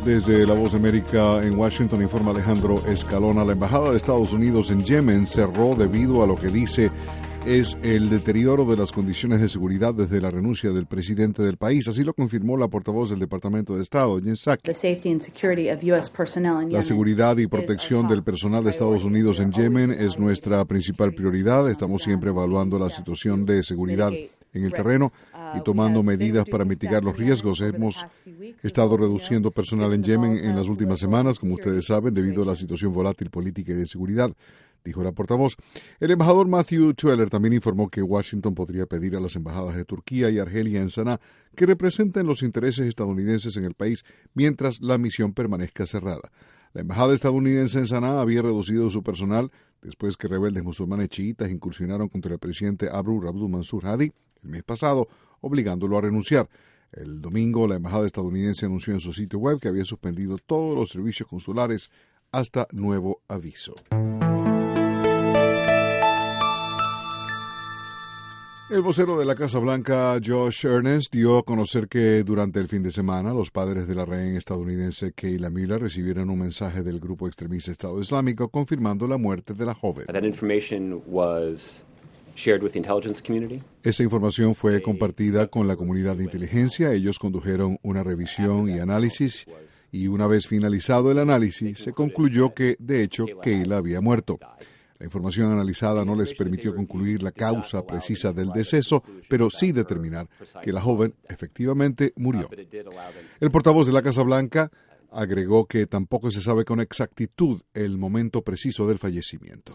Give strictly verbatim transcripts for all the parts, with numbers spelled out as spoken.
Desde La Voz de América en Washington informa Alejandro Escalona. La Embajada de Estados Unidos en Yemen cerró debido a lo que dice es el deterioro de las condiciones de seguridad desde la renuncia del presidente del país. Así lo confirmó la portavoz del Departamento de Estado, Jen Psaki. La seguridad y protección del personal de Estados Unidos en Yemen es nuestra principal prioridad. Estamos siempre evaluando la situación de seguridad en el terreno y tomando medidas para mitigar los riesgos. Hemos estado reduciendo personal en Yemen en las últimas semanas, como ustedes saben, debido a la situación volátil política y de seguridad, dijo la portavoz. El embajador Matthew Tweller también informó que Washington podría pedir a las embajadas de Turquía y Argelia en Saná que representen los intereses estadounidenses en el país mientras la misión permanezca cerrada. La embajada estadounidense en Saná había reducido su personal después que rebeldes musulmanes chiitas incursionaron contra el presidente Abdul Rabu Mansur Hadi el mes pasado, obligándolo a renunciar. El domingo, la embajada estadounidense anunció en su sitio web que había suspendido todos los servicios consulares hasta nuevo aviso. El vocero de la Casa Blanca, Josh Earnest, dio a conocer que durante el fin de semana los padres de la rehén estadounidense Kayla Mueller recibieron un mensaje del grupo extremista Estado Islámico confirmando la muerte de la joven. That information was shared with the intelligence community. Esa información fue compartida con la comunidad de inteligencia. Ellos condujeron una revisión y análisis y una vez finalizado el análisis se concluyó que, de hecho, Kayla había muerto. La información analizada no les permitió concluir la causa precisa del deceso, pero sí determinar que la joven efectivamente murió. El portavoz de la Casa Blanca agregó que tampoco se sabe con exactitud el momento preciso del fallecimiento.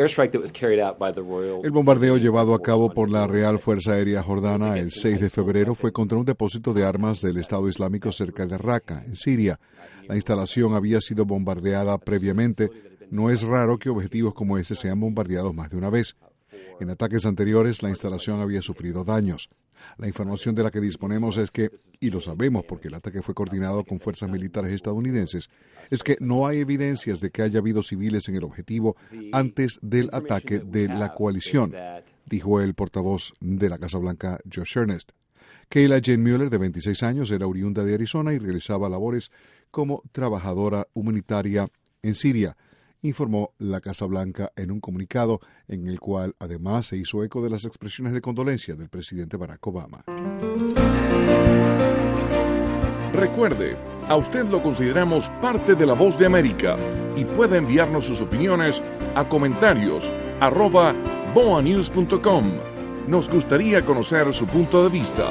El bombardeo llevado a cabo por la Real Fuerza Aérea Jordana el seis de febrero fue contra un depósito de armas del Estado Islámico cerca de Raqqa, en Siria. La instalación había sido bombardeada previamente. No es raro que objetivos como ese sean bombardeados más de una vez. En ataques anteriores, la instalación había sufrido daños. La información de la que disponemos es que, y lo sabemos porque el ataque fue coordinado con fuerzas militares estadounidenses, es que no hay evidencias de que haya habido civiles en el objetivo antes del ataque de la coalición, dijo el portavoz de la Casa Blanca, Josh Earnest. Kayla Jane Mueller, de veintiséis años, era oriunda de Arizona y realizaba labores como trabajadora humanitaria en Siria, informó la Casa Blanca en un comunicado en el cual además se hizo eco de las expresiones de condolencia del presidente Barack Obama. Recuerde, a usted lo consideramos parte de La Voz de América y puede enviarnos sus opiniones a comentarios arroba boa news punto com. Nos gustaría conocer su punto de vista.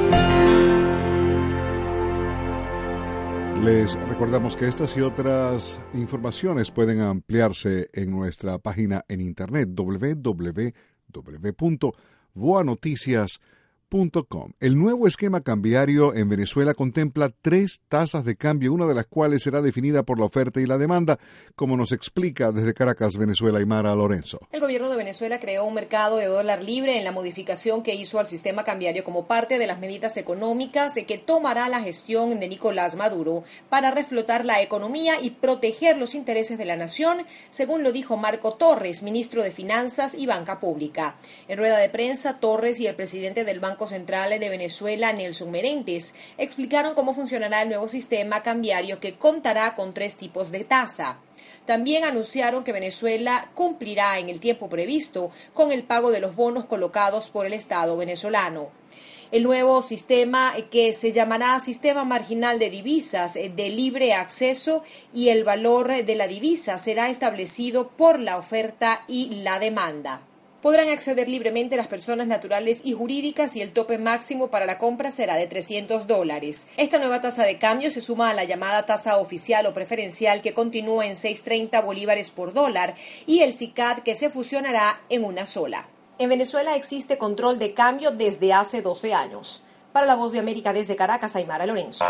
Les recordamos que estas y otras informaciones pueden ampliarse en nuestra página en internet doble u doble u doble u punto voa noticias punto com. El nuevo esquema cambiario en Venezuela contempla tres tasas de cambio, una de las cuales será definida por la oferta y la demanda, como nos explica desde Caracas, Venezuela, Aymara Lorenzo. El gobierno de Venezuela creó un mercado de dólar libre en la modificación que hizo al sistema cambiario como parte de las medidas económicas que tomará la gestión de Nicolás Maduro para reflotar la economía y proteger los intereses de la nación, según lo dijo Marco Torres, ministro de Finanzas y Banca Pública. En rueda de prensa, Torres y el presidente del Banco Central de Venezuela, Nelson Merentes, explicaron cómo funcionará el nuevo sistema cambiario que contará con tres tipos de tasa. También anunciaron que Venezuela cumplirá en el tiempo previsto con el pago de los bonos colocados por el Estado venezolano. El nuevo sistema, que se llamará Sistema Marginal de Divisas de Libre Acceso, y el valor de la divisa será establecido por la oferta y la demanda. Podrán acceder libremente las personas naturales y jurídicas y el tope máximo para la compra será de trescientos dólares. Esta nueva tasa de cambio se suma a la llamada tasa oficial o preferencial que continúa en seis treinta bolívares por dólar y el SICAD que se fusionará en una sola. En Venezuela existe control de cambio desde hace doce años. Para La Voz de América desde Caracas, Aymara Lorenzo.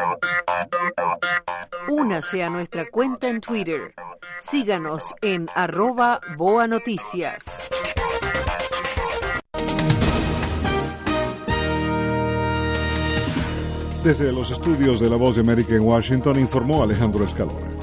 Únase a nuestra cuenta en Twitter. Síganos en arroba Boa Noticias. Desde los estudios de La Voz de América en Washington informó Alejandro Escalona.